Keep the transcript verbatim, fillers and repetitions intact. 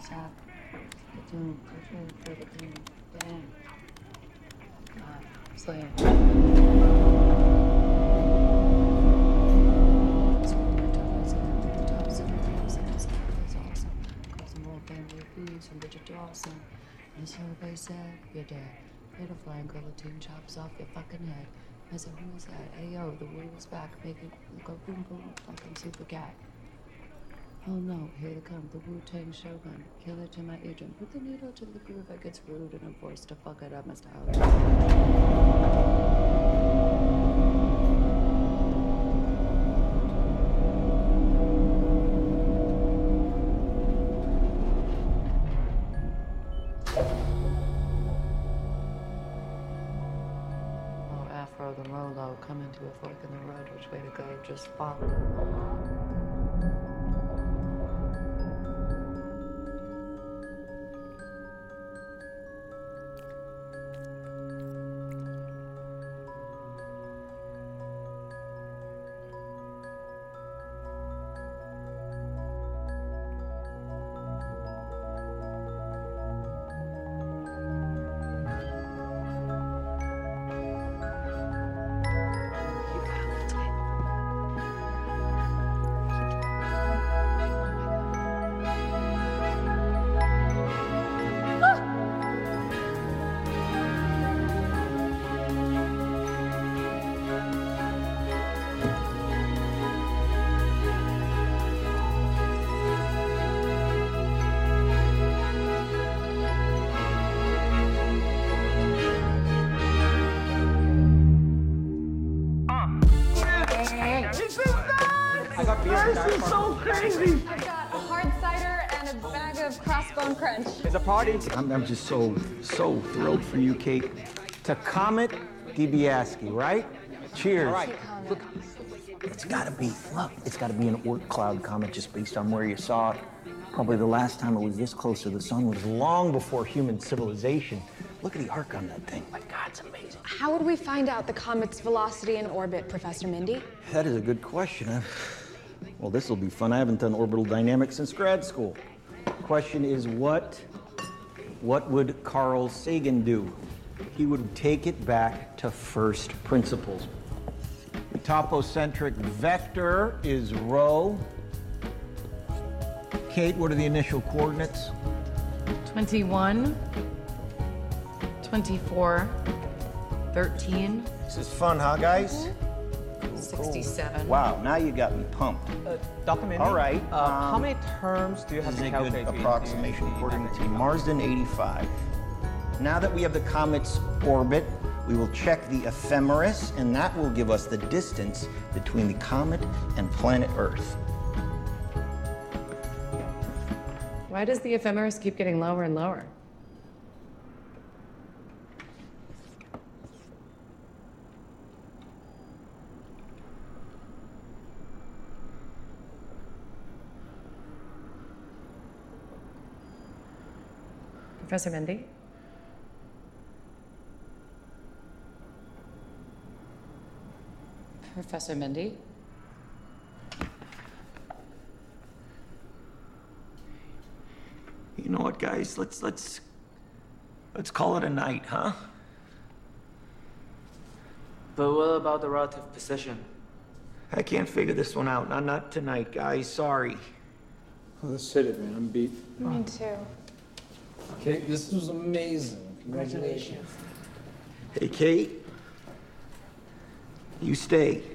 shot. The doom, pushing for the doom. Damn. God, Slayer. From Bridget Dawson. And survey said, you're dead. Hit a flying guillotine chops off your fucking head. I said, who is that? Hey, yo, the woo is back. Make it go boom, boom, fucking super cat. Oh no, here they come, the Wu-Tang Shogun. Kill it to my agent. Put the needle to the groove that gets rude and I'm forced to fuck it up, Mister Afro the Rolo, coming to a fork in the road, which way to go, just follow. This is so crazy! I've got a hard cider and a bag of Crossbone Crunch. It's a party. I'm, I'm just so, so thrilled for you, Kate. To Comet DiBiase, right? Cheers. All right. Look, it's gotta be, look, it's gotta be an Oort cloud comet just based on where you saw it. Probably the last time it was this close to the sun was long before human civilization. Look at the arc on that thing. My God, it's amazing. How would we find out the comet's velocity and orbit, Professor Mindy? That is a good question. I, well, this will be fun. I haven't done orbital dynamics since grad school. Question is, what, what would Carl Sagan do? He would take it back to first principles. The topocentric vector is rho. Kate, what are the initial coordinates? twenty-one, twenty-four, thirteen. This is fun, huh, guys? sixty-seven. Wow, now you got me pumped. Uh, Doctor Mindy, All right. Uh, um, how many terms do you have This is to a good calculate? approximation the- according the- to Marsden eighty-five. Now that we have the comet's orbit, we will check the ephemeris, and that will give us the distance between the comet and planet Earth. Why does the ephemeris keep getting lower and lower? Professor Mindy? Professor Mindy? You know what, guys? Let's let's let's call it a night, huh? But what about the relative position? I can't figure this one out. Not not tonight, guys. Sorry. Oh, let's hit it, man. I'm beat. Me too. Okay, this was amazing. Congratulations. Hey, Kate. You stay.